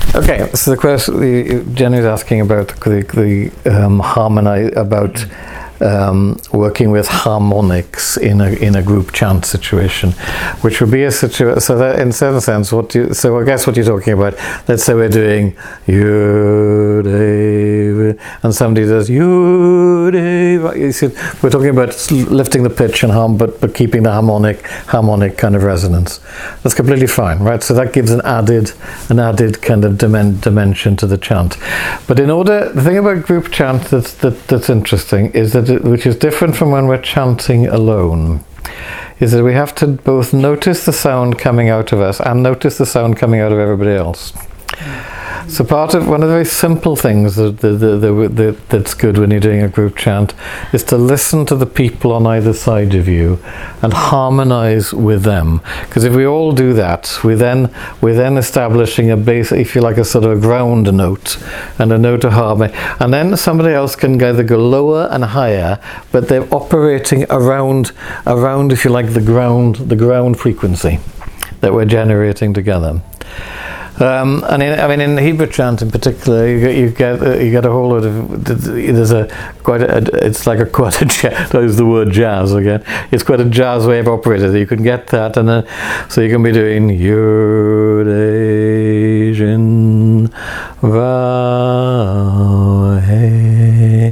Okay, so the question Jenny is asking about the harmony, about working with harmonics in a group chant situation, which would be a situation. So that, in a certain sense, so I guess what you're talking about. Let's say we're doing you, David, and somebody does you, David. You see, we're talking about lifting the pitch and but keeping the harmonic kind of resonance. That's completely fine, right? So that gives an added kind of dimension to the chant. But the thing about group chant that's interesting is that which is different from when we're chanting alone, is that we have to both notice the sound coming out of us and notice the sound coming out of everybody else. So one of the very simple things that's good when you're doing a group chant is to listen to the people on either side of you and harmonize with them. Because if we all do that, we're then establishing a base, if you like, a sort of a ground note and a note of harmony. And then somebody else can either go lower and higher, but they're operating around, if you like, the ground frequency that we're generating together. And in Hebrew chant in particular, you get a whole lot of. There's it's like quite a jazz. I use the word jazz again. It's quite a jazz way of operating. You can get that, and then so you can be doing Yud Jin Va He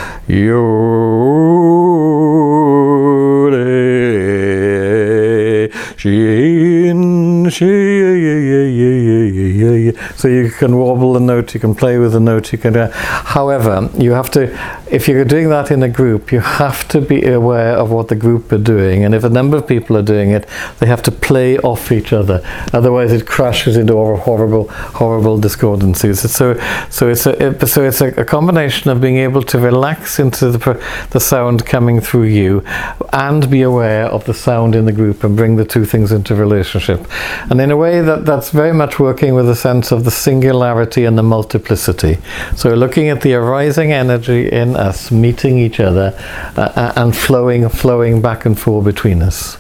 Yud Jin So you can wobble the note, you can play with the note, however, you have to, if you're doing that in a group, you have to be aware of what the group are doing, and if a number of people are doing it, they have to play off each other, otherwise it crashes into horrible discordancies. So it's a combination of being able to relax into the sound coming through you and be aware of the sound in the group and bring the two things into relationship. And in a way that's very much working with a sense of the singularity and the multiplicity. So we're looking at the arising energy in us meeting each other and flowing back and forth between us.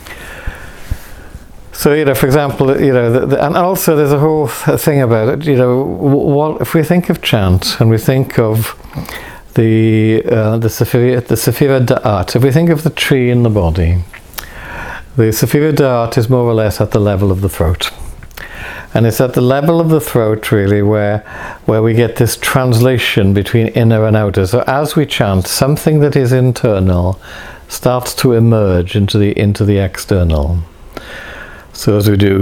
So, for example, and also there's a whole thing about it, what if we think of chant and we think of the Sephira Da'at, if we think of the tree in the body, the Sephira Da'at is more or less at the level of the throat. And it's at the level of the throat, really, where we get this translation between inner and outer. So as we chant, something that is internal starts to emerge into the external. So as we do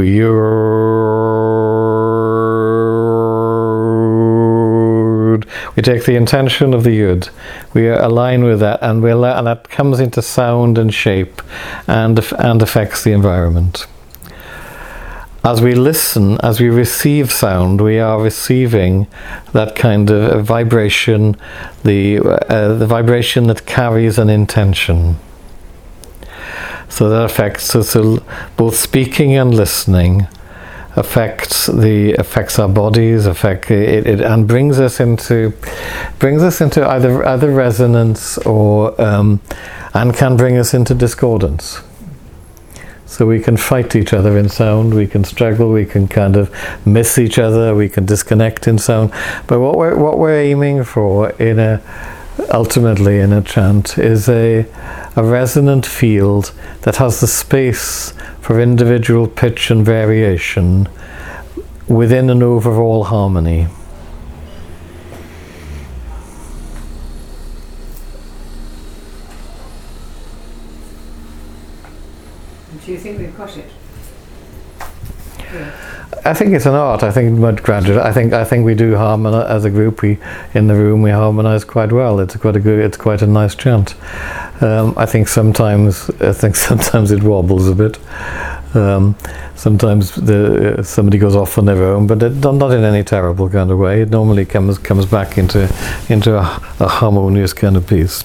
Yud, we take the intention of the Yud, we align with that, and that comes into sound and shape, and affects the environment. As we listen, as we receive sound, we are receiving that kind of vibration, the vibration that carries an intention. So that affects, so both speaking and listening affects our bodies, and brings us into either resonance or and can bring us into discordance. So we can fight each other in sound, we can struggle, we can kind of miss each other, we can disconnect in sound. But what we're aiming for ultimately in a chant is a resonant field that has the space for individual pitch and variation within an overall harmony. Do you think we've got it? Yeah. I think it's an art. I think gradually. I think we do harmonize as a group. In the room we harmonize quite well. It's quite a nice chant. I think sometimes it wobbles a bit. Sometimes somebody goes off on their own, but not in any terrible kind of way. It normally comes back into a harmonious kind of piece.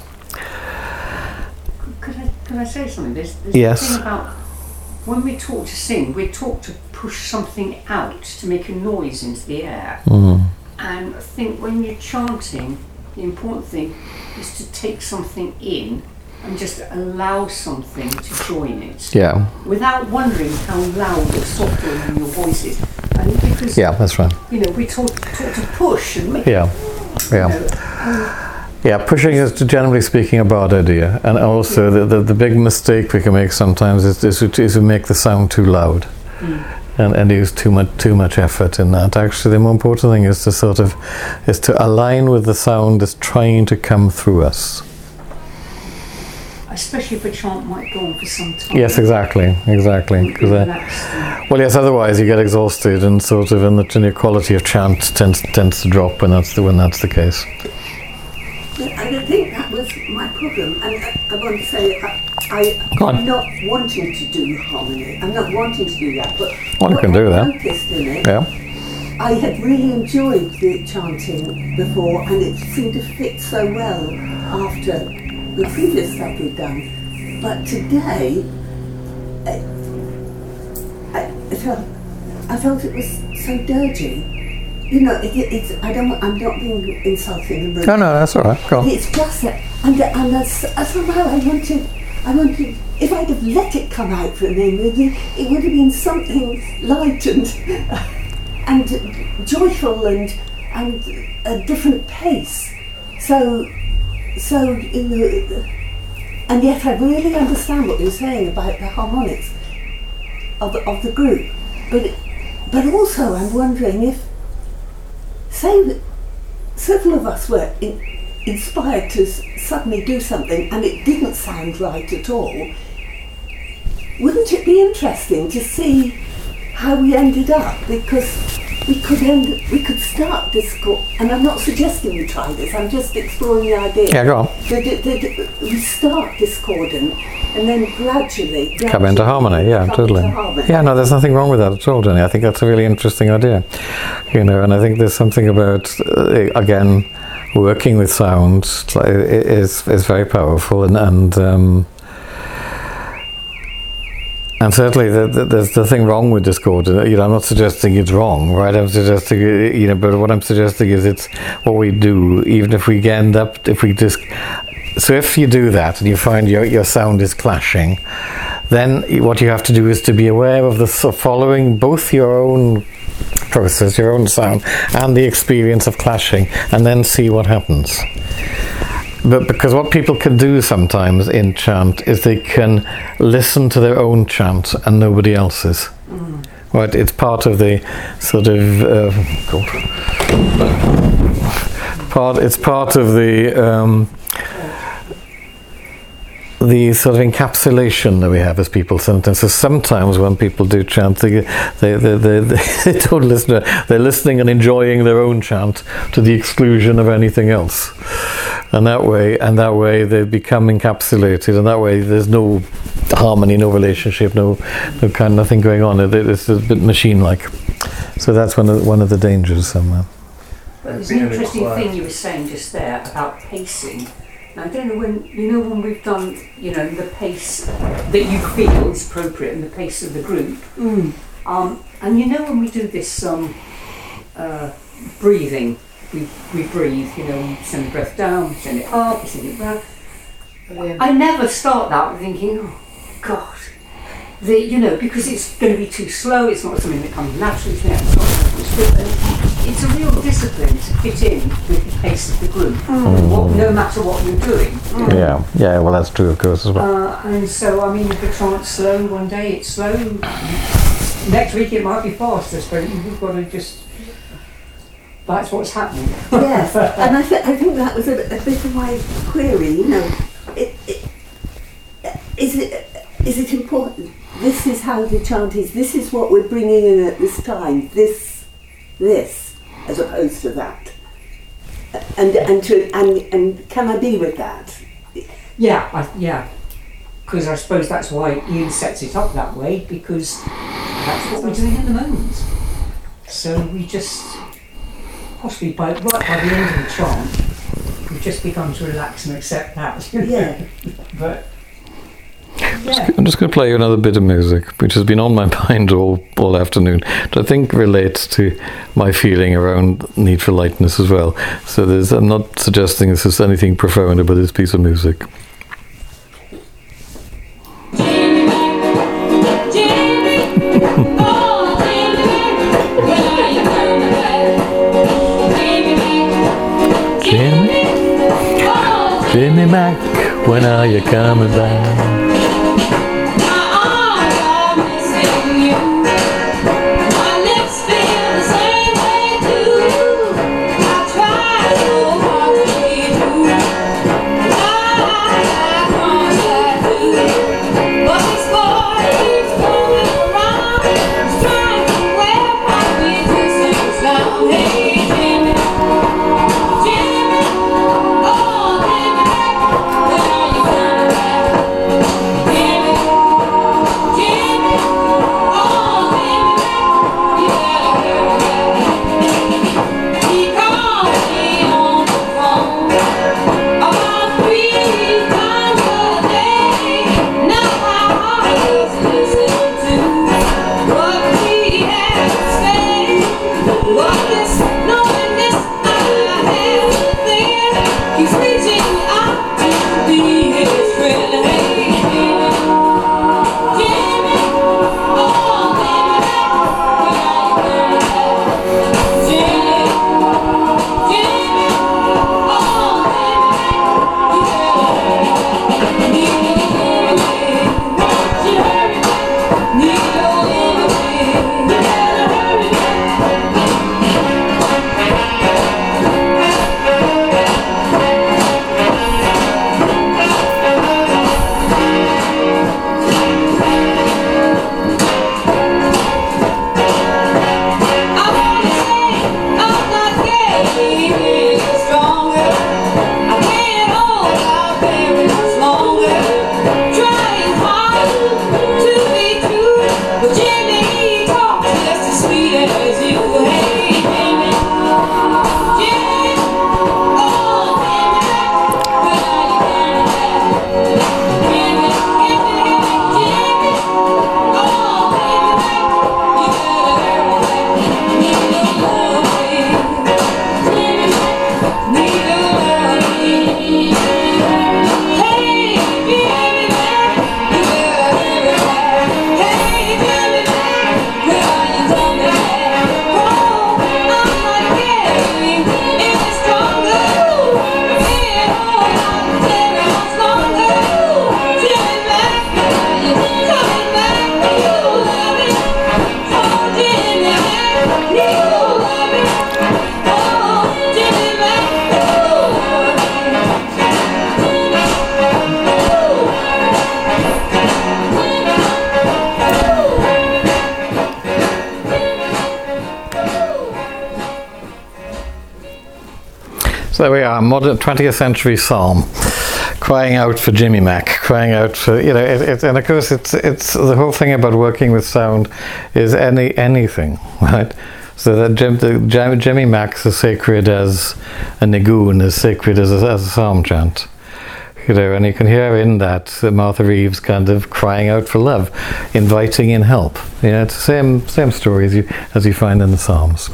Could I say something? There's Yes. a thing about when we talk to sing, we talk to push something out, to make a noise into the air. Mm. And I think when you're chanting, the important thing is to take something in and just allow something to join it. Yeah. Without wondering how loud or soft your voice is. And because, Yeah, that's right. you know, we taught to push and make, Yeah. Yeah. you know, Yeah, pushing is, generally speaking, a bad idea. And also, the big mistake we can make sometimes is to make the sound too loud. And use too much effort in that. Actually, the more important thing is to align with the sound that's trying to come through us. especially if a chant might go on for some time. Yes, exactly. Because well, yes. Otherwise, you get exhausted, and and your quality of chant tends to drop when that's the case. And I think that was my problem. And I want to say, I'm not wanting to do harmony. I'm not wanting to do that. But you can do that. Noticed in it, Yeah. I had really enjoyed the chanting before, and it seemed to fit so well after the previous stuff we'd done. But today, I felt it was so dirgy. You know, I'm not being insulting. No, that's all right. Go on. It's just that, and somehow I wanted, if I'd have let it come out from him, it would have been something light and joyful and a different pace. So you know, and yet I really understand what you're saying about the harmonics of the group, but also I'm wondering if, say that several of us were inspired to suddenly do something and it didn't sound right at all, wouldn't it be interesting to see how we ended up? Because we could start discord, and I'm not suggesting you try this, I'm just exploring the idea. Yeah, go on. We start discordant and then gradually Come into harmony, yeah, totally. Yeah, no, there's nothing wrong with that at all, Jenny. I think that's a really interesting idea. You know, and I think there's something about, again, working with sound is very powerful, and certainly there's nothing wrong with discord. You know, I'm not suggesting it's wrong, right? I'm suggesting, you know, but what I'm suggesting is it's what we do, even if we end up, so if you do that and you find your sound is clashing, then what you have to do is to be aware of following both your own process, your own sound, and the experience of clashing, and then see what happens. But because what people can do sometimes in chant is they can listen to their own chant and nobody else's. Right? It's part of the it's part of the sort of encapsulation that we have as people sometimes. So sometimes when people do chant, they don't listen. They're listening and enjoying their own chant to the exclusion of anything else, and that way they become encapsulated, and that way there's no harmony, no relationship, no kind of nothing going on. It's a bit machine-like. So that's one of the dangers somewhere. But there's an interesting thing you were saying just there about pacing. Now, I don't know when we've done, you know, the pace that you feel is appropriate and the pace of the group. And you know when we do this breathing, we breathe, you know, we send the breath down, we send it up, we send it back. I never start that with thinking, oh God, you know, because it's going to be too slow, it's not something that comes naturally to me, it's a real discipline to fit in with the pace of the group, no matter what you're doing. Yeah, well that's true of course as well. And so, I mean, if the chant's slow, one day it's slow, next week it might be faster, so you've got to just, that's what's happening. Yes, and I think that was a bit of my query, you know, is it important? This is how the chant is, this is what we're bringing in at this time, this, as opposed to that, and can I be with that? Yeah, because I suppose that's why Ian sets it up that way, because that's what we're doing at the moment. So we just, possibly by the end of the chant, we've just begun to relax and accept that. Yeah. But I'm just going to play you another bit of music, which has been on my mind all afternoon, which I think relates to my feeling around need for lightness as well. So I'm not suggesting this is anything profound about this piece of music. Jimmy Mac, when are you coming back? So there we are, modern 20th century psalm, crying out for Jimmy Mac, crying out for, you know, and of course it's the whole thing about working with sound is anything, right? So that Jimmy Mac's as sacred as a nigun, as sacred as a psalm chant. You know, and you can hear in that Martha Reeves kind of crying out for love, inviting in help. You know, it's the same story as you find in the Psalms.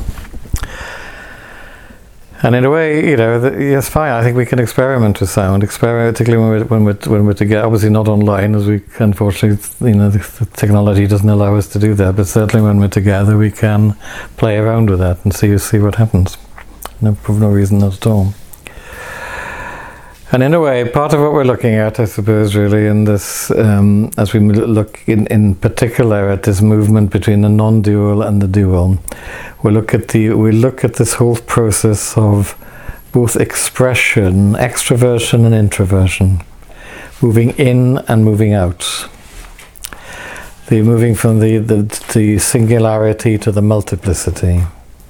And in a way, you know, yes, fine. I think we can experiment with sound, particularly when we're together. Obviously, not online, as we unfortunately, you know, the technology doesn't allow us to do that. But certainly, when we're together, we can play around with that and see what happens. No reason not at all. And in a way, part of what we're looking at, I suppose, really, in this, as we look in particular at this movement between the non-dual and the dual, we look at this whole process of both expression, extroversion and introversion, moving in and moving out. The moving from the singularity to the multiplicity.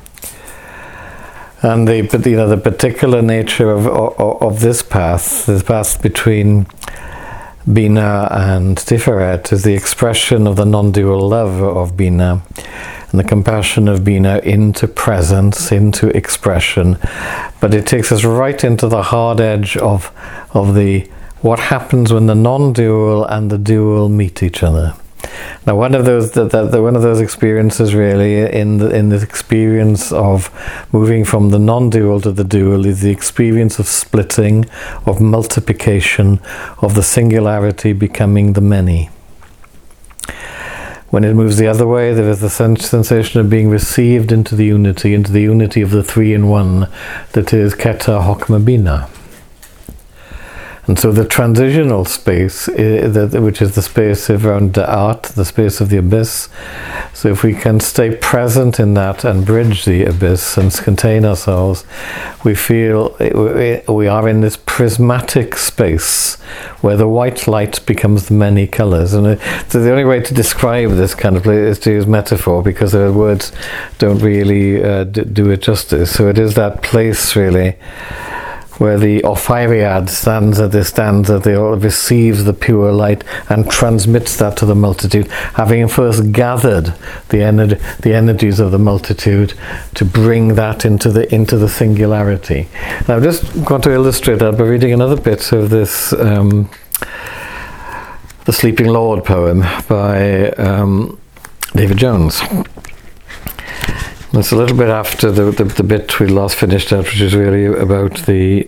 And the particular nature of this path between Bina and Tiferet, is the expression of the non-dual love of Bina and the compassion of Bina into presence, into expression. But it takes us right into the hard edge of what happens when the non-dual and the dual meet each other. Now, one of those experiences, really, in the experience of moving from the non-dual to the dual, is the experience of splitting, of multiplication, of the singularity becoming the many. When it moves the other way, there is the sensation of being received into the unity of the three in one, that is Keter Chokmah Bina. And so the transitional space, which is the space around the art, the space of the abyss, so if we can stay present in that and bridge the abyss and contain ourselves, we feel we are in this prismatic space where the white light becomes the many colours. And so the only way to describe this kind of place is to use metaphor, because the words don't really do it justice. So it is that place really where the Ophiriad stands at the receives the pure light and transmits that to the multitude, having first gathered the energies of the multitude to bring that into the singularity. Now, I just want to illustrate that by reading another bit of this The Sleeping Lord poem by David Jones. It's a little bit after the bit we last finished out, which is really about the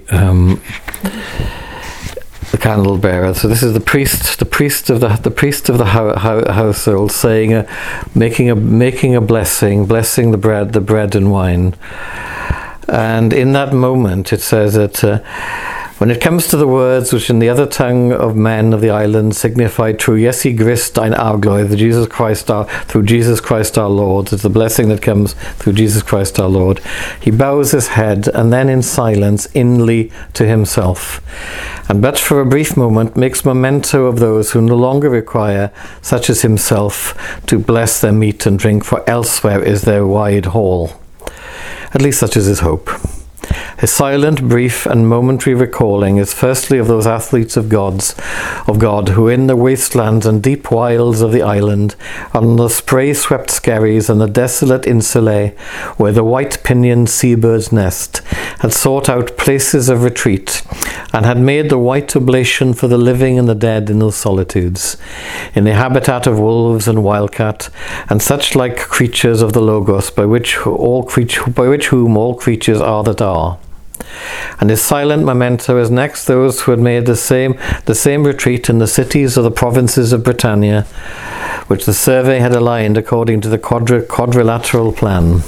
candle bearer. So this is the priest of the household saying, making a blessing the bread and wine. And in that moment, it says that when it comes to the words which in the other tongue of men of the island signify true Jesu Christ ein Argloi, through Jesus Christ our Lord, it's the blessing that comes through Jesus Christ our Lord, he bows his head and then in silence inly to himself, and but for a brief moment makes memento of those who no longer require, such as himself, to bless their meat and drink, for elsewhere is their wide hall. At least such is his hope. His silent, brief and momentary recalling is firstly of those athletes of God who in the wastelands and deep wilds of the island, on the spray-swept skerries and the desolate insulae where the white-pinioned seabirds nest, had sought out places of retreat and had made the white oblation for the living and the dead in those solitudes, in the habitat of wolves and wildcat and such like creatures of the Logos, by which whom all creatures are that are. And his silent memento is next those who had made the same retreat in the cities of the provinces of Britannia, which the survey had aligned according to the quadrilateral plan.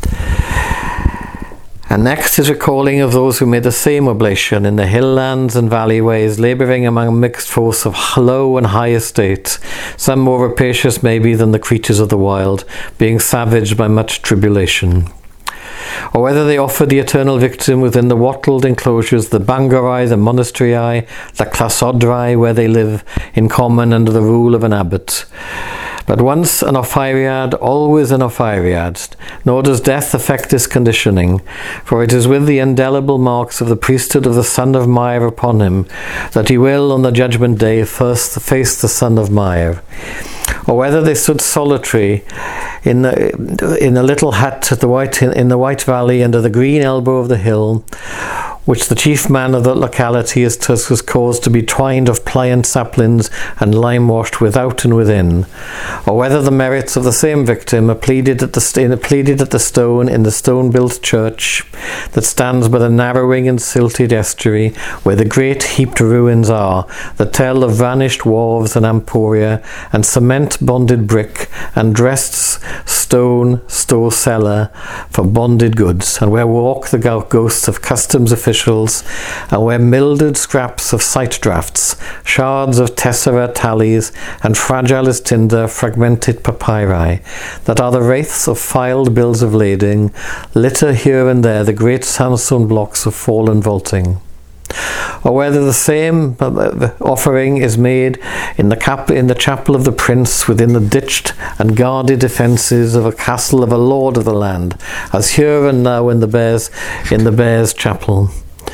And next is recalling of those who made the same oblation in the hill lands and valleyways, labouring among a mixed force of low and high estate, some more rapacious maybe than the creatures of the wild, being savaged by much tribulation. Or whether they offered the eternal victim within the wattled enclosures, the Bangarai, the Monasterii, the Clasodrai, where they live in common under the rule of an abbot. But once an Ophiriad, always an Ophiriad, nor does death affect this conditioning, for it is with the indelible marks of the priesthood of the son of Mair upon him that he will on the judgment day first face the son of Mair. Or whether they stood solitary in a little hut in the White Valley under the green elbow of the hill, which the chief man of the locality was caused to be twined of pliant saplings and lime-washed without and within, or whether the merits of the same victim are pleaded at the stone in the stone-built church that stands by the narrowing and silted estuary where the great heaped ruins are, that tell of vanished wharves and emporia and cement-bonded brick and dressed stone store cellar for bonded goods, and where walk the ghosts of customs officials, and where mildewed scraps of sight drafts, shards of tessera tallies, and fragile as tinder fragmented papyri, that are the wraiths of filed bills of lading, litter here and there the great sandstone blocks of fallen vaulting. Or whether the same offering is made in the chapel of the prince within the ditched and guarded defences of a castle of a lord of the land, as here and now in the bear's chapel.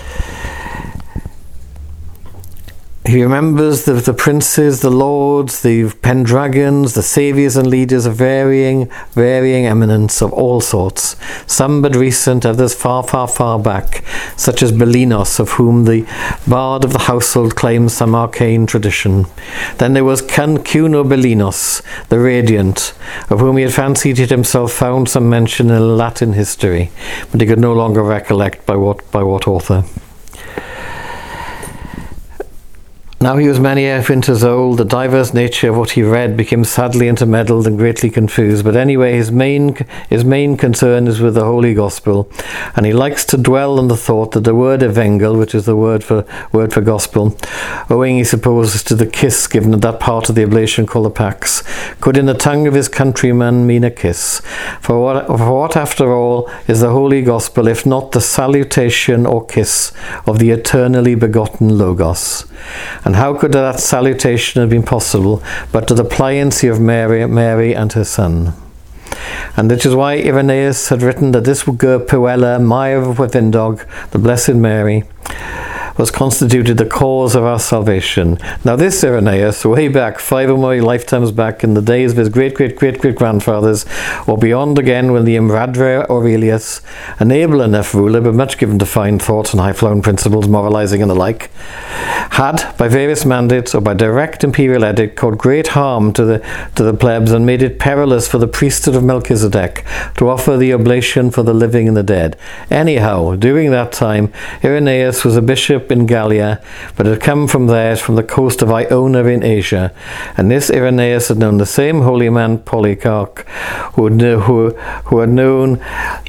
He remembers the princes, the lords, the pendragons, the saviours and leaders of varying eminence of all sorts, some but recent, others far back, such as Belinos, of whom the bard of the household claims some arcane tradition. Then there was Cuno Belinos, the radiant, of whom he had fancied it himself found some mention in Latin history, but he could no longer recollect by what author. Now he was many winters old. The diverse nature of what he read became sadly intermeddled and greatly confused. But anyway, his main concern is with the Holy Gospel, and he likes to dwell on the thought that the word evangel, which is the word for gospel, owing he supposes to the kiss given at that part of the oblation called the pax, could in the tongue of his countrymen mean a kiss. For what after all is the Holy Gospel if not the salutation or kiss of the eternally begotten Logos? And how could that salutation have been possible but to the pliancy of Mary and her son? And which is why Irenaeus had written that this Puella, Maya of Withindog, the Blessed Mary, was constituted the cause of our salvation. Now this Irenaeus, way back, 5 or more lifetimes back, in the days of his great-great-great-great-grandfathers, or beyond again when the Imradre Aurelius, an able enough ruler, but much given to fine thoughts and high-flown principles, moralizing and the like, had, by various mandates or by direct imperial edict, caused great harm to the plebs and made it perilous for the priesthood of Melchizedek to offer the oblation for the living and the dead. Anyhow, during that time, Irenaeus was a bishop in Gallia, but had come from the coast of Iona in Asia, and this Irenaeus had known the same holy man Polycarp, who had known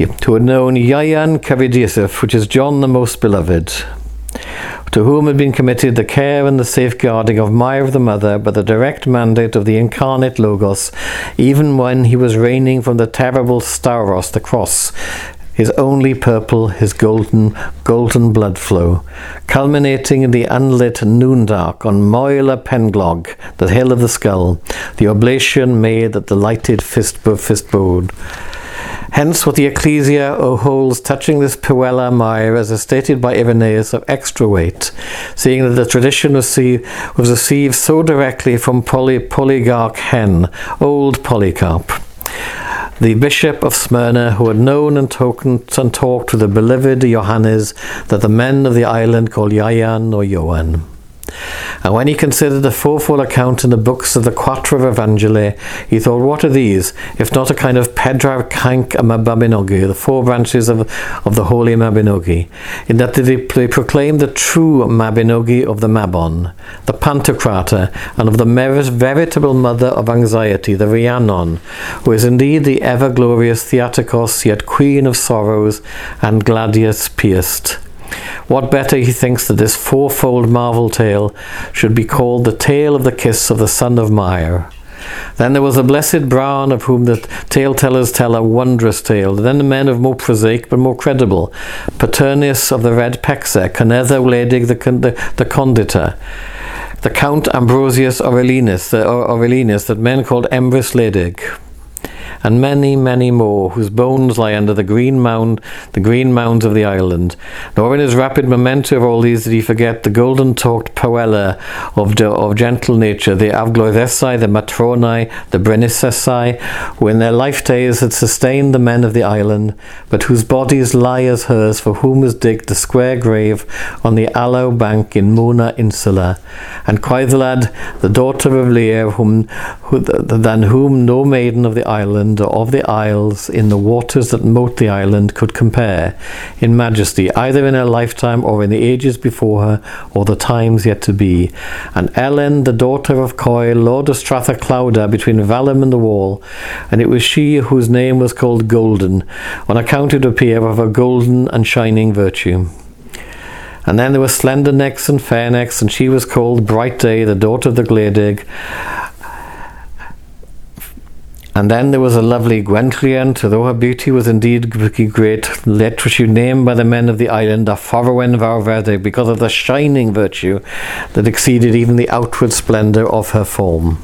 Ion Caridiusif, which is John the Most Beloved, to whom had been committed the care and the safeguarding of Maya the Mother by the direct mandate of the incarnate Logos, even when he was reigning from the terrible Stauros, the cross, his only purple, his golden blood flow, culminating in the unlit noondark on Moyla Penglog, the hill of the skull, the oblation made at the lighted fistbode. Hence what the Ecclesia holds touching this Puella Maya as stated by Irenaeus of extra weight, seeing that the tradition was received so directly from Polygarch Hen, old Polycarp, the bishop of Smyrna, who had known and talked to the beloved Johannes, that the men of the island called Yayan or Yoan. And when he considered the fourfold account in the books of the Quattro Evangeli, he thought, what are these, if not a kind of Pedra Kank Mabinogi, the 4 branches of the Holy Mabinogi, in that they proclaim the true Mabinogi of the Mabon, the Pantocrator, and of the veritable mother of anxiety, the Rhiannon, who is indeed the ever-glorious Theatokos, yet queen of sorrows, and Gladius pierced. What better, he thinks, that this fourfold marvel tale should be called the tale of the kiss of the son of Maya. Then there was the blessed Bran, of whom the tale-tellers tell a wondrous tale. Then the men of more prosaic but more credible, Paternius of the Red Pexa, Canetha Wledig the Conditor, the Count Ambrosius Aurelianus, that men called Embris Ledig, and many, many more, whose bones lie under the green mounds of the island. Nor in his rapid memento of all these did he forget the golden-talked Puella of gentle nature, the Avgloithesai, the Matronai, the Brenicesai, who in their life days had sustained the men of the island, but whose bodies lie as hers, for whom was digged the square grave on the Allow bank in Mona Insula, and Quaithelad, the daughter of Lear, than whom no maiden of the island or of the isles in the waters that moat the island could compare in majesty, either in her lifetime or in the ages before her or the times yet to be. And Ellen, the daughter of Coil, lord of Strathaclauda between Valum and the Wall, and it was she whose name was called Golden, on account, it appear, of her golden and shining virtue. And then there were slender necks and fair necks, and she was called Bright Day, the daughter of the Gledig. And then there was a lovely Gwenllian, though her beauty was indeed great, yet was she named by the men of the island a Forwen Varverde, because of the shining virtue that exceeded even the outward splendour of her form.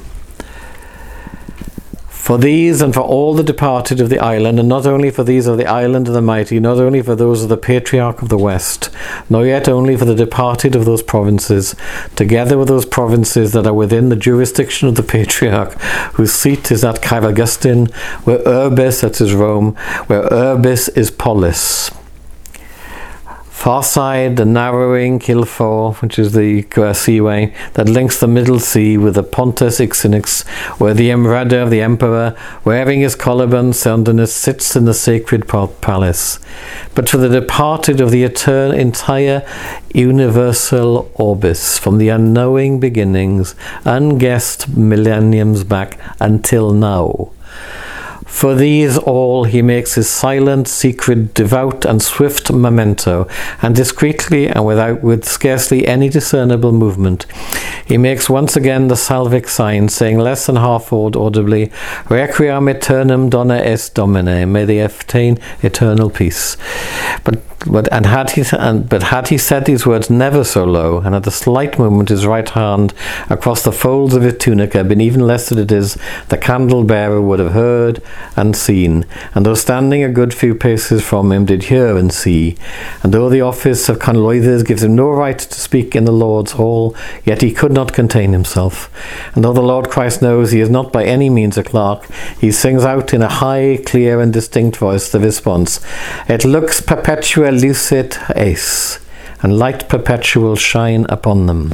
For these and for all the departed of the island, and not only for these of the island of the mighty, not only for those of the Patriarch of the West, nor yet only for the departed of those provinces, together with those provinces that are within the jurisdiction of the Patriarch, whose seat is at Cair Augustine, where Urbis, that is Rome, where Urbis is Polis. Far side, the narrowing Kilfor, which is the seaway that links the Middle Sea with the Pontus Ixinix, where the Emperor, the Emperor, wearing his collarbone Sandinus, sits in the sacred palace. But for the departed of the entire universal orbis, from the unknowing beginnings, unguessed millenniums back until now. For these all he makes his silent, secret, devout and swift memento, and discreetly and with scarcely any discernible movement, he makes once again the salvic sign, saying less than half audibly, Requiem aeternam dona est Domine, may they obtain eternal peace. But had he said these words never so low, and at the slight movement his right hand across the folds of his tunica, been even less than it is, the candle bearer would have heard and seen, and though standing a good few paces from him, did hear and see. And though the office of conloithers gives him no right to speak in the Lord's hall, yet he could not contain himself. And though the Lord Christ knows he is not by any means a clerk, he sings out in a high, clear and distinct voice the response, Et lux perpetua lucet es, and light perpetual shine upon them.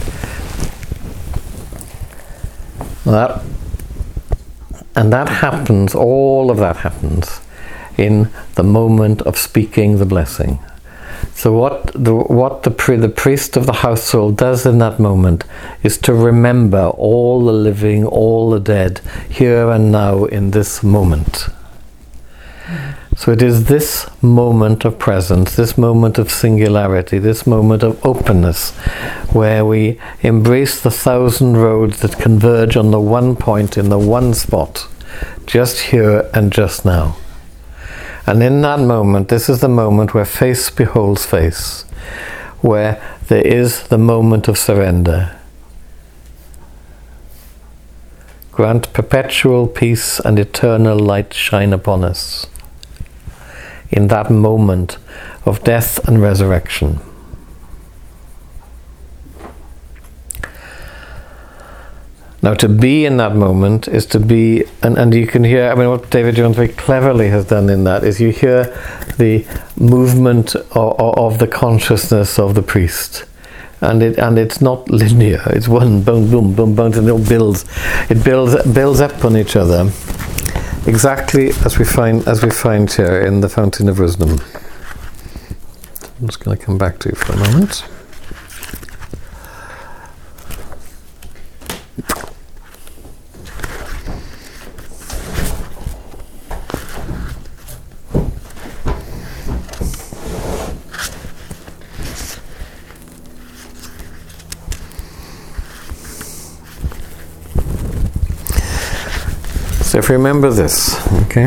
That happens, all of that happens in the moment of speaking the blessing. So what the priest of the household does in that moment is to remember all the living, all the dead, here and now in this moment. So it is this moment of presence, this moment of singularity, this moment of openness, where we embrace the 1,000 roads that converge on the one point in the one spot, just here and just now. And in that moment, this is the moment where face beholds face, where there is the moment of surrender. Grant perpetual peace and eternal light shine upon us. In that moment of death and resurrection. Now, to be in that moment is to be, and you can hear, I mean, what David Jones very cleverly has done in that is you hear the movement of the consciousness of the priest. And it's not linear, it's one boom, boom, boom, boom, and it builds up on each other. Exactly as we find here in the Fountain of Wisdom. I'm just going to come back to you for a moment. So if you remember this, okay?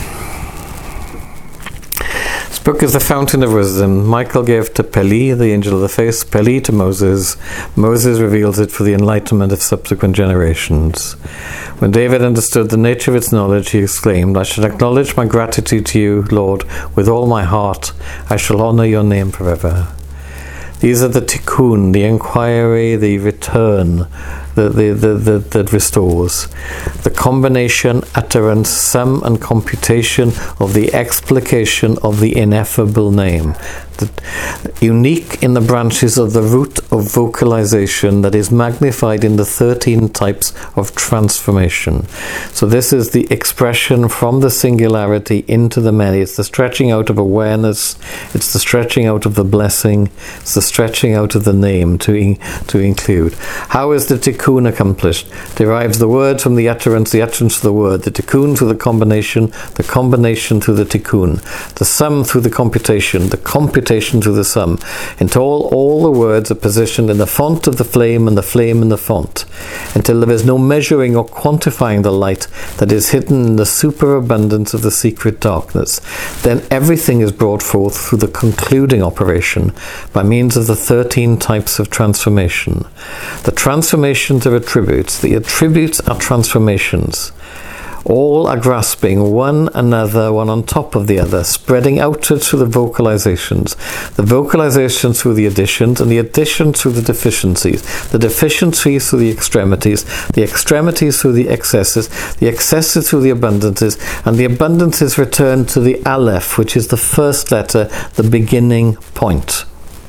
This book is the Fountain of Wisdom. Michael gave to Peli, the angel of the face, Peli to Moses. Moses reveals it for the enlightenment of subsequent generations. When David understood the nature of its knowledge, he exclaimed, I shall acknowledge my gratitude to you, Lord, with all my heart. I shall honour your name forever. These are the tikkun, the inquiry, the return, that restores. The combination, utterance, sum and computation of the explication of the ineffable name. Unique in the branches of the root of vocalization that is magnified in the 13 types of transformation. So this is the expression from the singularity into the many. It's the stretching out of awareness, it's the stretching out of the blessing, it's the stretching out of the name to include. How is the tikkun accomplished? Derives the word from the utterance to the word, the tikkun through the combination through the tikkun, the sum through the computation through the sum, until all the words are positioned in the font of the flame and the font, until there is no measuring or quantifying the light that is hidden in the superabundance of the secret darkness. Then everything is brought forth through the concluding operation by means of the 13 types of transformation. The transformations are attributes, the attributes are transformations. All are grasping one another, one on top of the other, spreading outward through the vocalizations through the additions, and the additions through the deficiencies through the extremities through the excesses through the abundances, and the abundances return to the Aleph, which is the first letter, the beginning point.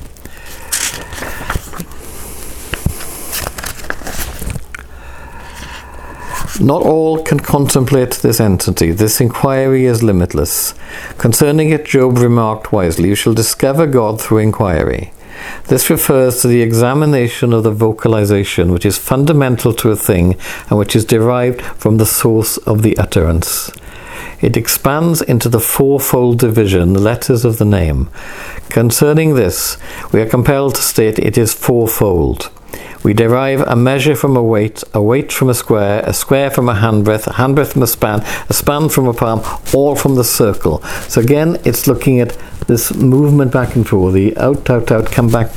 Not all can contemplate this entity. This inquiry is limitless. Concerning it, Job remarked wisely, "You shall discover God through inquiry." This refers to the examination of the vocalization, which is fundamental to a thing and which is derived from the source of the utterance. It expands into the fourfold division, the letters of the name. Concerning this, we are compelled to state it is fourfold. We derive a measure from a weight from a square from a handbreadth from a span from a palm, all from the circle. So again, it's looking at this movement back and forth, the out, come back.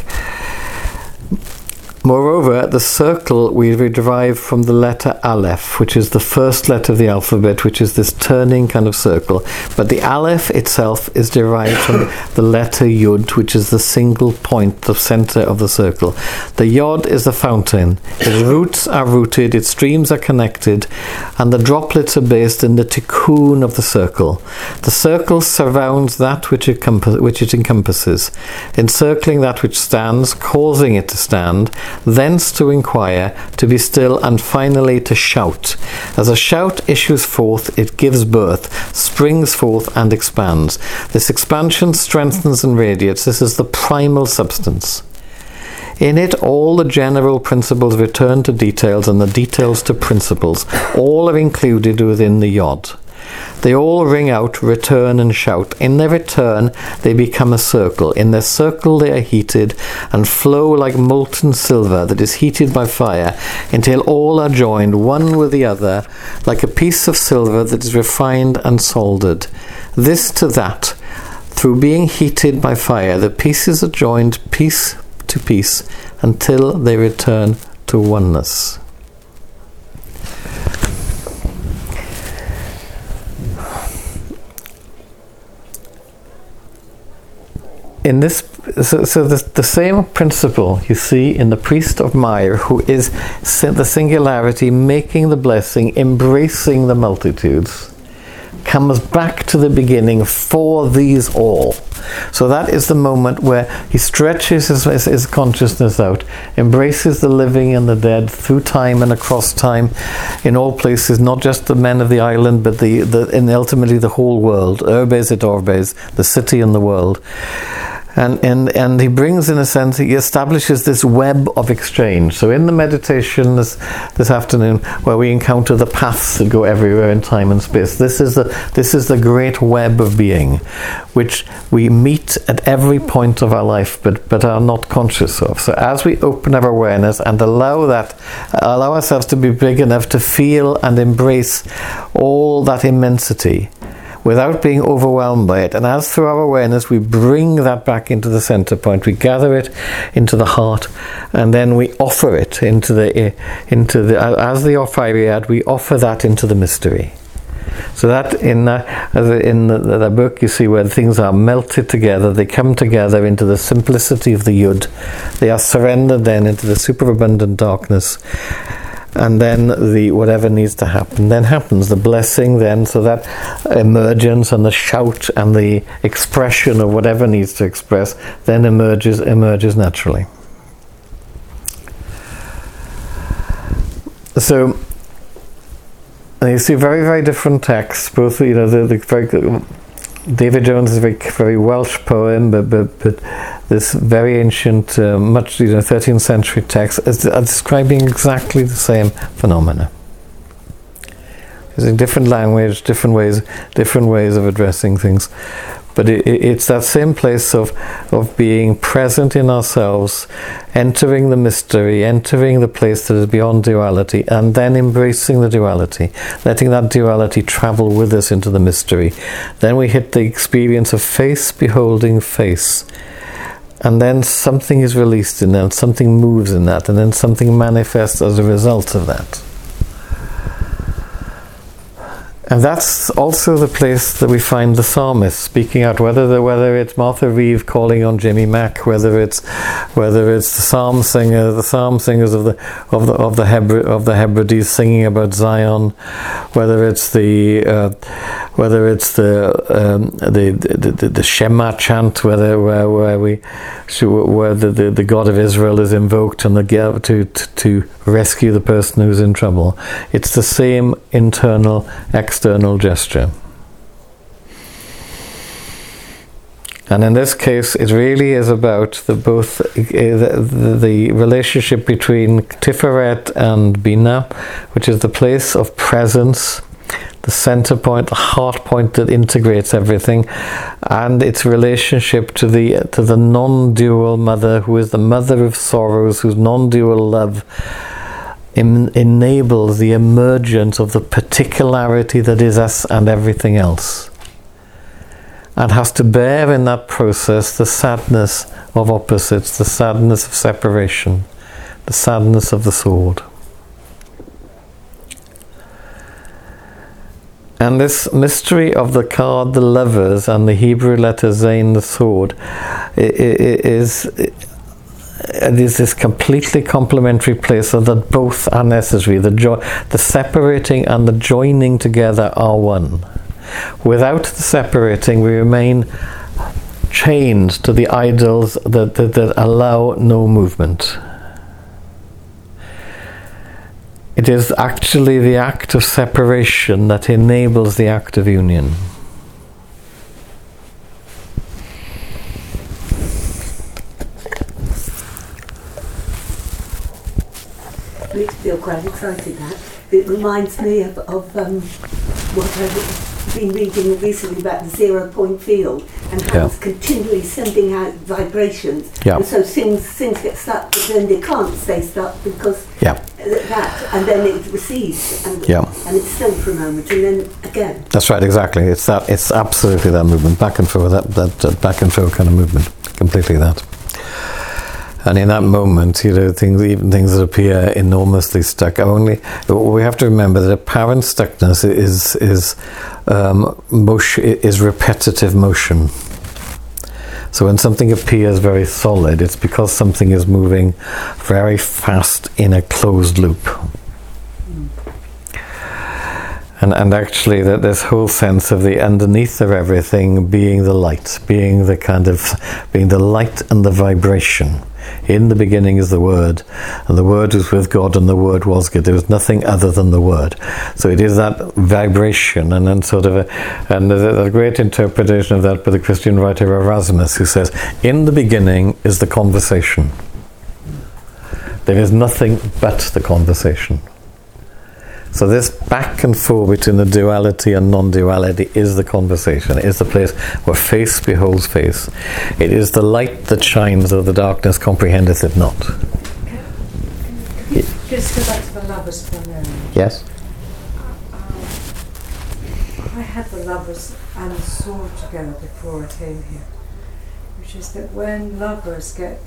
Moreover, the circle we derive from the letter Aleph, which is the first letter of the alphabet, which is this turning kind of circle. But the Aleph itself is derived from the letter Yud, which is the single point, the center of the circle. The Yod is the fountain. Its roots are rooted, its streams are connected, and the droplets are based in the tikkun of the circle. The circle surrounds that which it encompasses, encircling that which stands, causing it to stand, thence to inquire, to be still, and finally to shout. As a shout issues forth, it gives birth, springs forth, and expands. This expansion strengthens and radiates. This is the primal substance. In it, all the general principles return to details, and the details to principles. All are included within the Yod. They all ring out, return, and shout. In their return, they become a circle. In their circle, they are heated and flow like molten silver that is heated by fire, until all are joined one with the other, like a piece of silver that is refined and soldered. This to that, through being heated by fire, the pieces are joined piece to piece until they return to oneness. In this, the same principle you see in the priest of Meir, who is the singularity, making the blessing, embracing the multitudes, comes back to the beginning for these all. So that is the moment where he stretches his consciousness out, embraces the living and the dead through time and across time, in all places, not just the men of the island, but and ultimately the whole world, Urbes et Orbes, the city and the world. And he brings, in a sense, he establishes this web of exchange. So in the meditation this afternoon, where we encounter the paths that go everywhere in time and space, this is the great web of being, which we meet at every point of our life, but are not conscious of. So as we open our awareness and allow ourselves to be big enough to feel and embrace all that immensity, without being overwhelmed by it, and as through our awareness we bring that back into the center point, we gather it into the heart, and then we offer it into the as the Ophiriad, we offer that into the mystery. So that in the book, you see where things are melted together, they come together into the simplicity of the Yud, they are surrendered then into the superabundant darkness. And then whatever needs to happen then happens, the blessing then, so that emergence and the shout and the expression of whatever needs to express then emerges naturally. So you see very, very different texts, both, the very David Jones is a very, very Welsh poem, but this very ancient, much 13th century text is describing exactly the same phenomena. Using different language, different ways of addressing things, but it's that same place of being present in ourselves, entering the mystery, entering the place that is beyond duality, and then embracing the duality, letting that duality travel with us into the mystery. Then we hit the experience of face beholding face, and then something is released in that, something moves in that, and then something manifests as a result of that. And that's also the place that we find the psalmist speaking out. Whether it's Martha Reeve calling on Jimmy Mack, whether it's the psalm singers of the Hebrides singing about Zion, whether it's the Shema chant, where the God of Israel is invoked and to rescue the person who's in trouble. It's the same internal, external gesture. And in this case, it really is about the relationship between Tiferet and Bina, which is the place of presence, the center point, the heart point that integrates everything, and its relationship to the non-dual mother, who is the mother of sorrows, whose non-dual love enables the emergence of the particularity that is us and everything else, and has to bear in that process the sadness of opposites, the sadness of separation, the sadness of the sword. And this mystery of the card, the lovers, and the Hebrew letter Zain, the sword, is this completely complementary place, so that both are necessary. The separating and the joining together are one. Without the separating, we remain chained to the idols that allow no movement. It is actually the act of separation that enables the act of union. I feel quite excited that. It reminds me of what I've been reading recently about the 0 point field and how it's continually sending out vibrations. And so things get stuck, but then they can't stay stuck because and then it recedes and it's still for a moment and then again. That's right, exactly. It's absolutely that movement, back and forth, that back and forth kind of movement, completely that. And in that moment, things that appear enormously stuck. We have to remember that apparent stuckness is repetitive motion. So when something appears very solid, it's because something is moving very fast in a closed loop. And actually, that this whole sense of the underneath of everything being the light, being the light and the vibration. In the beginning is the Word, and the Word was with God, and the Word was good. There was nothing other than the Word. So it is that vibration, and then and there's a great interpretation of that by the Christian writer Erasmus, who says, "In the beginning is the conversation. There is nothing but the conversation." So this back and forth between the duality and non-duality is the conversation. It is the place where face beholds face. It is the light that shines, though the darkness comprehendeth it not. Can you just go back to the lovers for a moment? Yes. I had the lovers and the sword together before I came here, which is that when lovers get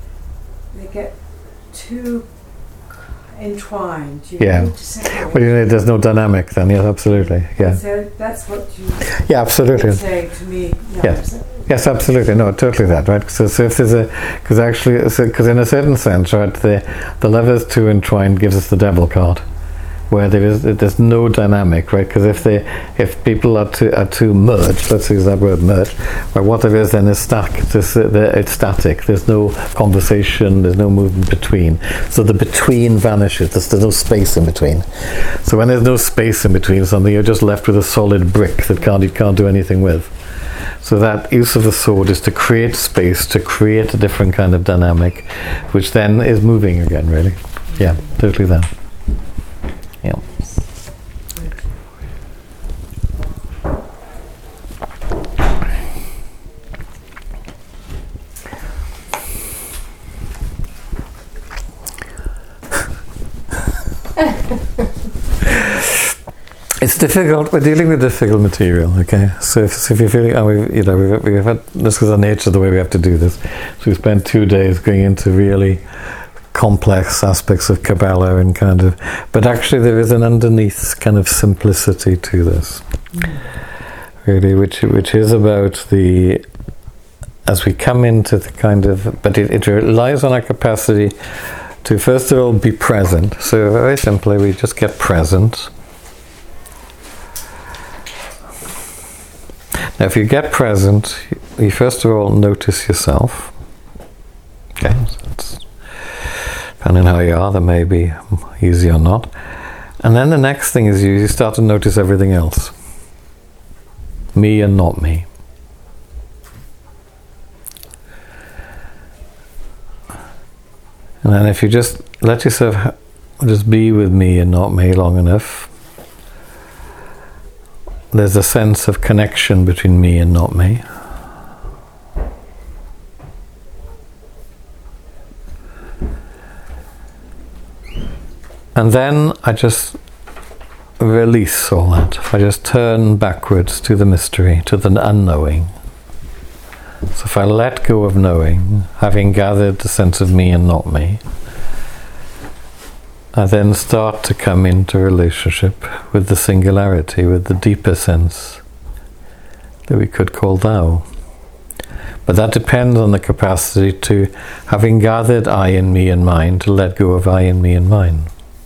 too entwined, you need to separate. Well, there's no dynamic then. Yes, absolutely. Yeah. So that's what you absolutely say to me. Yes, absolutely. No, totally that, right? So if there's because in a certain sense, right, the lovers too entwined gives us the devil card, where there's no dynamic, right? Because if people are too merged, let's use that word merged, well, what there is then is it's static. There's no conversation, there's no movement between. So the between vanishes. There's no space in between. So when there's no space in between something, you're just left with a solid brick that you can't do anything with. So that use of the sword is to create space, to create a different kind of dynamic, which then is moving again, really. Yeah, totally that. Yeah. It's difficult. We're dealing with difficult material, okay? So if you're feeling, we've had, this is the nature of the way we have to do this. So we spent 2 days going into really complex aspects of Kabbalah and kind of, but actually there is an underneath kind of simplicity to this, really, which is about the, as we come into the kind of, but it relies on our capacity to first of all be present. So very simply, we just get present. Now, if you get present, you first of all notice yourself. Okay, so that's, depending on how you are, that may be easy or not. And then the next thing is you start to notice everything else. Me and not me. And then if you just let yourself just be with me and not me long enough, there's a sense of connection between me and not me. And then I just release all that. I just turn backwards to the mystery, to the unknowing. So if I let go of knowing, having gathered the sense of me and not me, I then start to come into relationship with the singularity, with the deeper sense that we could call thou. But that depends on the capacity to, having gathered I and me and mine, to let go of I and me and mine.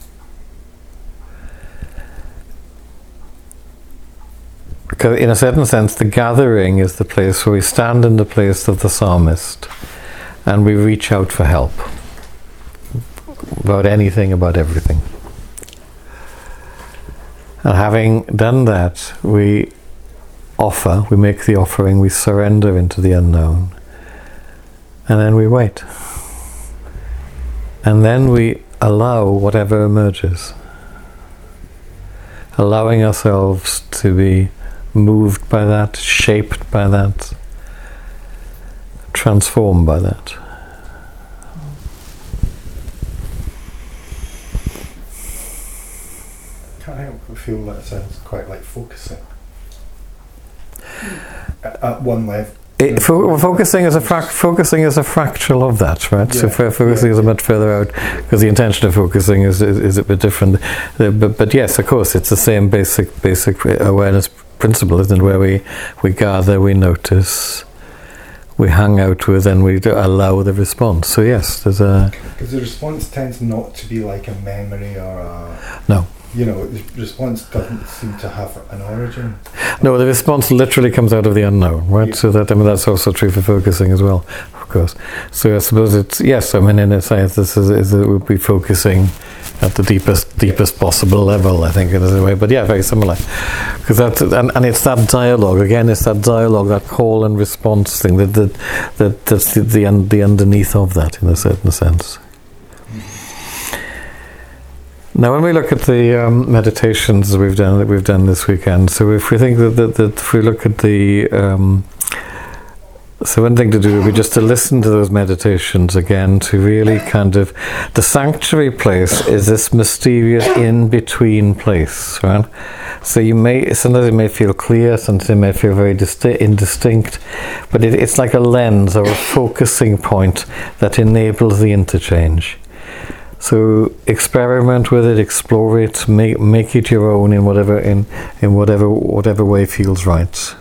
Because in a certain sense, the gathering is the place where we stand in the place of the psalmist and we reach out for help about anything, about everything. And having done that, we offer, we make the offering, we surrender into the unknown, and then we wait. And then we allow whatever emerges, allowing ourselves to be moved by that, shaped by that, transformed by that. Can't help but feel that sounds quite like focusing. At one level. Focusing is a fractal of that, right? Yeah, so focusing is a much further out, because the intention of focusing is a bit different. But yes, of course, it's the same basic awareness principle, isn't it? Where we gather, we notice, we hang out with, and we allow the response. So yes, there's a... Because the response tends not to be like a memory or a... No. You know, the response doesn't seem to have an origin. No, the response literally comes out of the unknown, right? Yeah. So that, I mean, that's also true for focusing as well, of course. So I suppose it's, yes, I mean, in a sense, this is it would be focusing at the deepest possible level, I think, in a way. But yeah, very similar. Because and it's that dialogue, again, it's that dialogue, that call and response thing, that's the underneath of that, in a certain sense. Now, when we look at the meditations that we've done this weekend, so if we think that if we look at the so one thing to do would be just to listen to those meditations again, to really kind of, the sanctuary place is this mysterious in-between place, right? So sometimes it may feel clear, sometimes it may feel very indistinct, but it's like a lens or a focusing point that enables the interchange. So experiment with it, explore it, make it your own in whatever way feels right.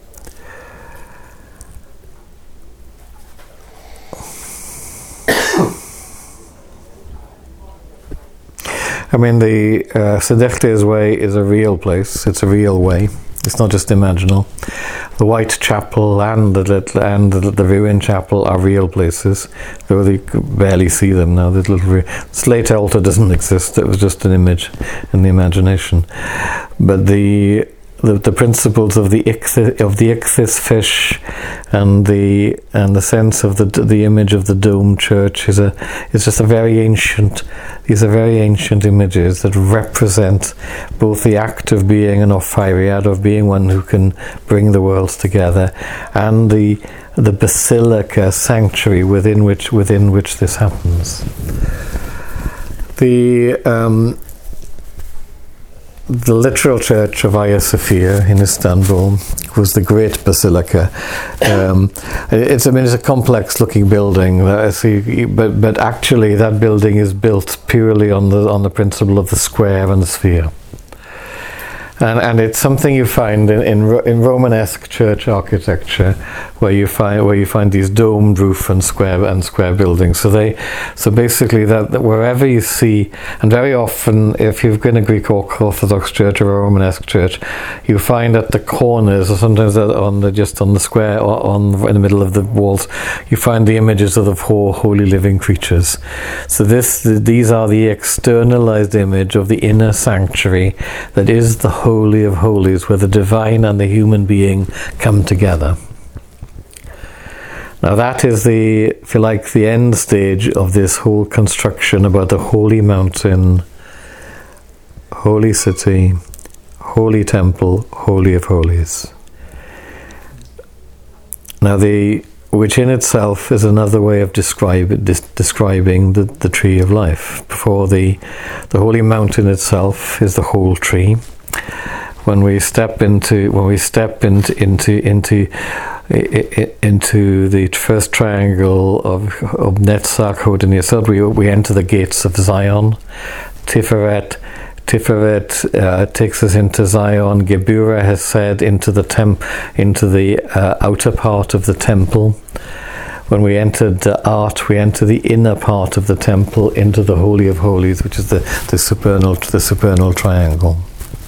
I mean, the Sedechtes way is a real place. It's a real way. It's not just imaginal. The White Chapel and the Ruin Chapel are real places, though you barely see them now. The little slate altar doesn't exist. It was just an image in the imagination. But the principles of the ichthys fish and the sense of the image of the dome church is just a very ancient. These are very ancient images that represent both the act of being an Ophiriad, of being one who can bring the worlds together, and the basilica sanctuary within which this happens. the literal church of Hagia Sophia in Istanbul was the great basilica. It's a complex looking building, but actually that building is built purely on the principle of the square and the sphere. And it's something you find in Romanesque church architecture, where you find these domed roof and square buildings. So basically that wherever you see, and very often if you've been a Greek Orthodox church or a Romanesque church, you find at the corners, or sometimes just on the square or in the middle of the walls, you find the images of the four holy living creatures. So these are the externalized image of the inner sanctuary that is the Holy of Holies, where the divine and the human being come together. Now that is if you like, the end stage of this whole construction about the holy mountain, holy city, holy temple, Holy of Holies. Now which in itself is another way of describing the tree of life. Before the holy mountain itself is the whole tree. When we step into the first triangle of Netzach, Hod, and Yesod, we enter the gates of Zion. Tiferet takes us into Zion. Geburah has said into the outer part of the temple. When we entered Art, we enter the inner part of the temple into the Holy of Holies, which is the supernal triangle.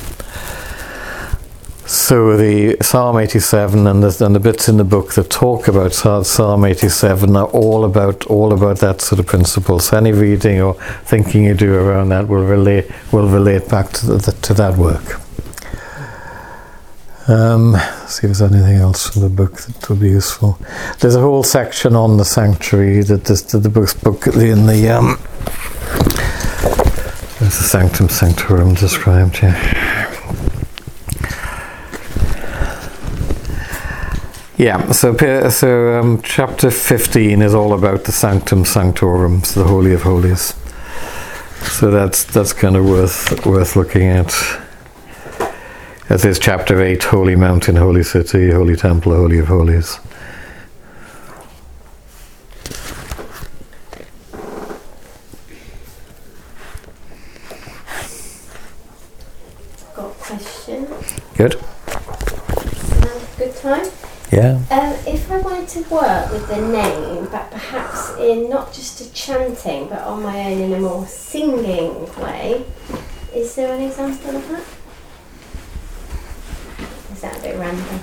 So the Psalm 87 and the bits in the book that talk about Psalm 87 are all about that sort of principle. So any reading or thinking you do around that will relate back to that work. See if there's anything else from the book that would be useful. There's a whole section on the sanctuary that the book in the there's the Sanctum Sanctorum described here. Yeah, so chapter 15 is all about the Sanctum Sanctorum, so the Holy of Holies. So that's kind of worth looking at. As is chapter 8, Holy Mountain, Holy City, Holy Temple, Holy of Holies. Got a question. Good. Good time. Yeah. If I wanted to work with the name, but perhaps in not just a chanting, but on my own in a more singing way, is there an example of that? Is that a bit random?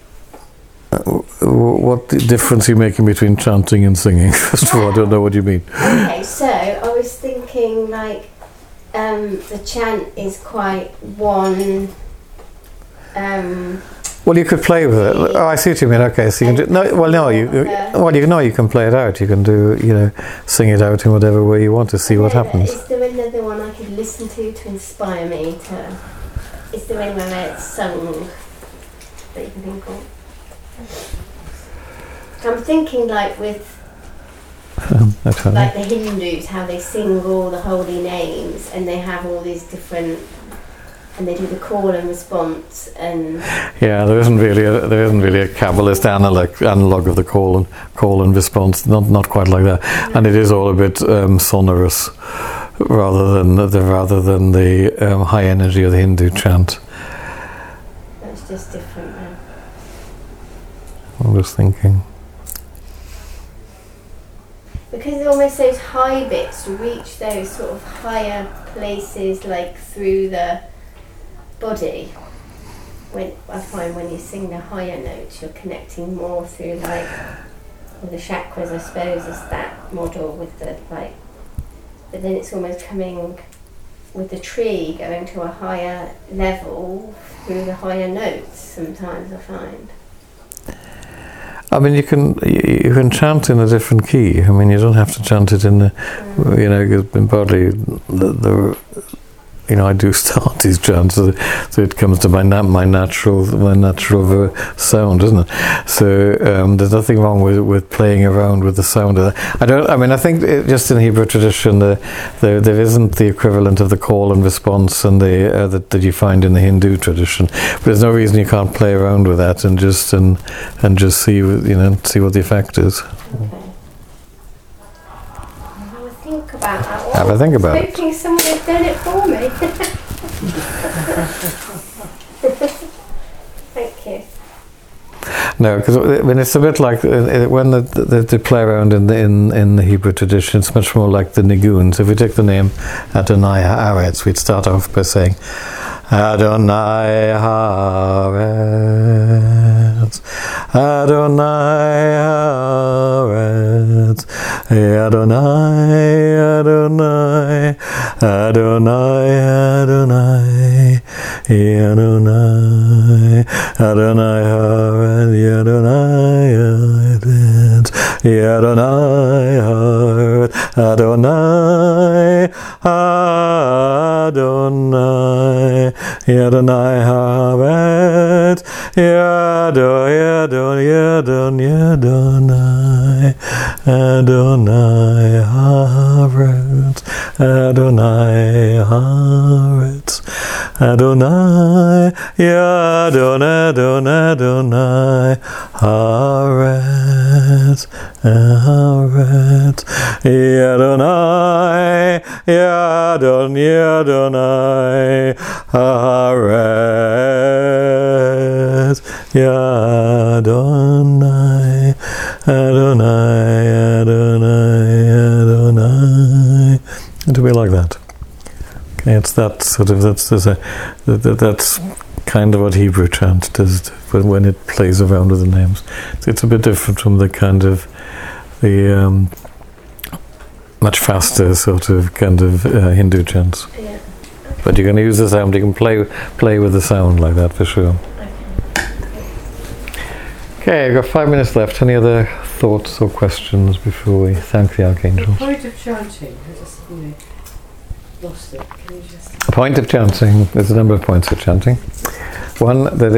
What difference are you making between chanting and singing? First of all, I don't know what you mean. Okay, so I was thinking like the chant is quite one. Well, you could play with it. Oh, I see what you mean. Okay, so you can do you can play it out. You can do, sing it out in whatever way you want to see what happens. Is there another one I could listen to inspire me to? Is there anyone where it's sung that you can think of? I'm thinking like with like the Hindus, how they sing all the holy names and they have all these different. And they do the call and response, and yeah, there isn't really a Kabbalist analog of the call and response. Not quite like that, and it is all a bit sonorous, rather than the high energy of the Hindu chant. That's just different. Then. I'm just thinking. Because almost those high bits reach those sort of higher places, like through the body. When I find when you sing the higher notes, you're connecting more through like with the chakras, I suppose, is that model with the like. But then it's almost coming with the tree going to a higher level through the higher notes. Sometimes I find. I mean, you can chant in a different key. I mean, you don't have to chant it in the, because partly I do start these chants, so it comes to my natural sound, isn't it? So there's nothing wrong with playing around with the sound of that. I think just in Hebrew tradition, there isn't the equivalent of the call and response and that you find in the Hindu tradition. But there's no reason you can't play around with that and just see what the effect is. Think about that. Have a think about it. Hoping someone had done it for me. Thank you. No, because it's a bit like when they play around in the Hebrew tradition, it's much more like the nigun. So if we take the name Adonai Haaretz, we'd start off by saying Adonai Haaretz, Adonai Haaretz, Adonai, Adonai, Adonai, Adonai, Adonai, Adonai Haaretz, Adonai Haaretz, Adonai Haaretz, Adonai, Adonai, Adonai Haaretz, Adonai, Adonai Haaretz, Adonai Haaretz, Adonai, Adonai Haaretz, Haaretz, Adonai, Adonai Haaretz, Adonai, Adonai, Adonai. And to be like that. Okay, it's that sort of that's kind of what Hebrew chant does when it plays around with the names. It's a bit different from the kind of the much faster sort of kind of Hindu chants. Yeah. But you're going to use the sound. You can play with the sound like that for sure. Okay, I've got 5 minutes left. Any other thoughts or questions before we thank the archangels? The point of chanting, I just lost it. Can you just... A point of chanting. There's a number of points of chanting. One, that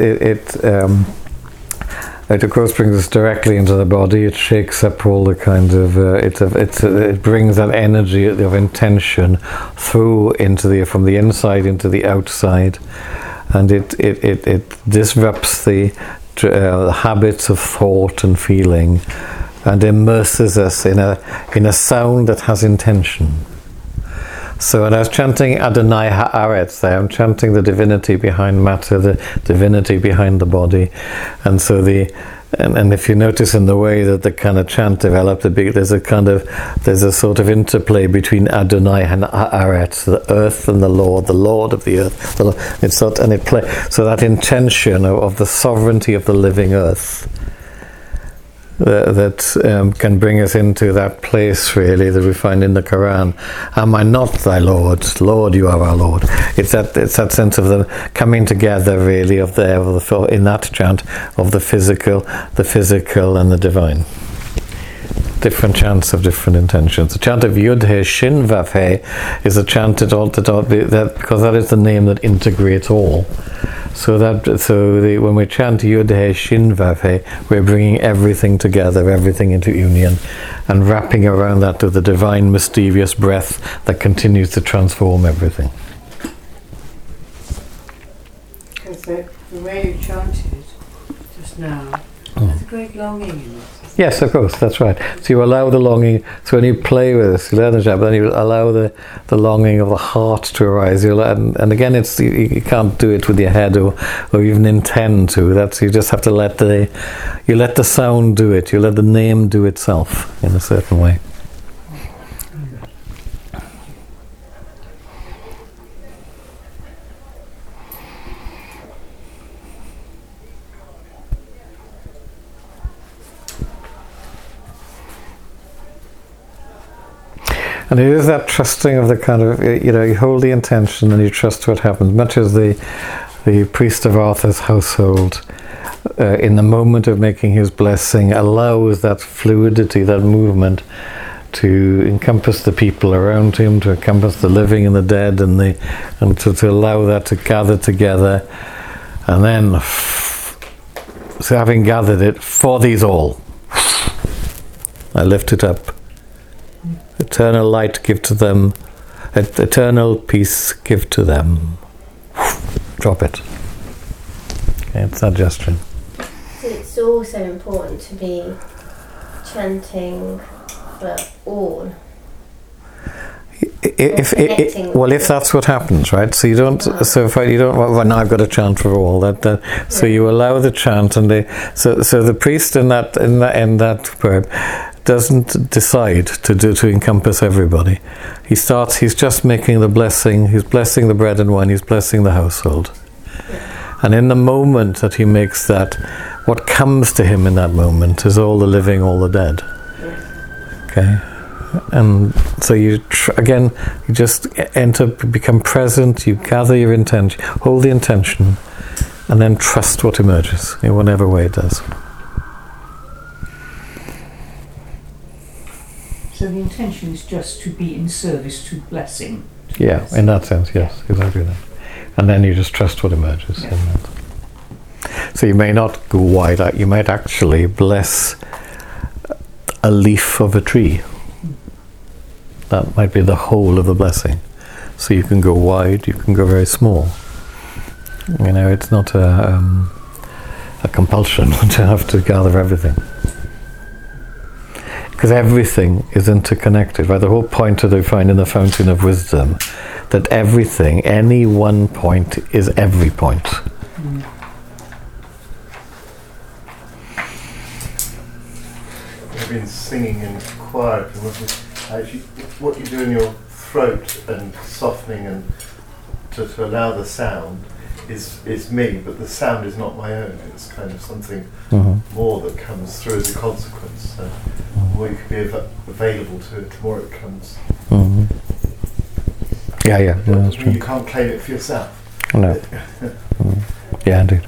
it of course brings us directly into the body. It shakes up all the kind of it brings that energy of intention through from the inside into the outside, and it disrupts the habits of thought and feeling, and immerses us in a sound that has intention. So when I was chanting Adonai Haaretz there, I'm chanting the divinity behind matter, the divinity behind the body. And so and if you notice in the way that the kind of chant developed, there's a sort of interplay between Adonai and Haaretz, the earth and the Lord of the earth. So that intention of the sovereignty of the living earth, that can bring us into that place really that we find in the Quran. Am I not thy Lord? Lord, you are our Lord. It's that sense of the coming together really in that chant of the physical and the divine. Different chants of different intentions. The chant of Yud He Shin Vav He is a chant because that is the name that integrates all. So when we chant Yud He Shin Vav He, we're bringing everything together, everything into union, and wrapping around that with the divine mysterious breath that continues to transform everything. Because the way you chanted just now, there's a great longing in it. Yes, of course, that's right. So you allow the longing, so when you play with this, you learn the job, then you allow the longing of the heart to arise. And again, you can't do it with your head or even intend to. You just have to let the sound do it. You let the name do itself in a certain way. And it is that trusting of the kind of, you hold the intention and you trust what happens. Much as the priest of Arthur's household, in the moment of making his blessing, allows that fluidity, that movement, to encompass the people around him, to encompass the living and the dead, and to allow that to gather together, and then, so having gathered it, for these all, I lift it up. Eternal light give to them, eternal peace give to them. Drop it. Okay, it's that gesture. So it's also important to be chanting for all. If that's what happens, right? So you don't. So if you don't. Well, now I've got to chant for all that. So you allow the chant, and so the priest in that verb doesn't decide to encompass everybody. He's just making the blessing. He's blessing the bread and wine. He's blessing the household. And in the moment that he makes that, what comes to him in that moment is all the living, all the dead. Okay, and so you just become present. You gather your intention, hold the intention, and then trust what emerges in whatever way it does. So the intention is just to be in service to blessing. Yeah, in that sense, yes, exactly that. And then you just trust what emerges in that. So you may not go wide out, you might actually bless a leaf of a tree. That might be the whole of the blessing. So you can go wide, you can go very small. It's not a compulsion to have to gather everything. Because everything is interconnected. Right? The whole point that I find in the Fountain of Wisdom, that everything, any one point is every point. I've been singing in choir, actually what you do in your throat and softening and to allow the sound is me, but the sound is not my own. It's kind of something more that comes through as a consequence. So the more you can be available to it, the more it comes. Yeah, that's true. You can't claim it for yourself. No. Yeah, indeed.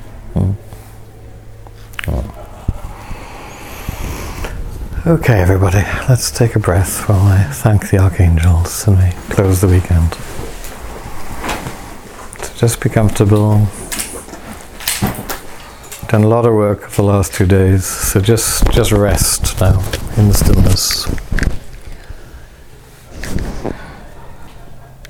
Okay, everybody, let's take a breath while I thank the archangels and we close the weekend. So just be comfortable. Done a lot of work for the last 2 days, so just rest now in the stillness.